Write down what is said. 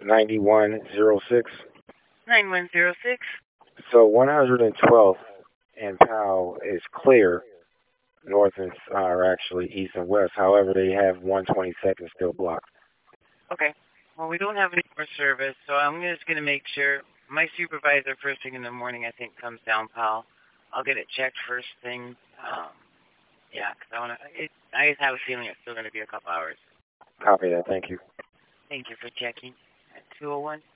9106. 9106. So 112th and Powell is clear, north and or actually east and west. However, they have 122nd still blocked. Okay. Well, we don't have any more service, so I'm just going to make sure. My supervisor first thing in the morning, I think, comes down, Powell. I'll get it checked first thing. Yeah, because I just have a feeling it's still going to be a couple hours. Copy that. Thank you. Thank you for checking. At 201.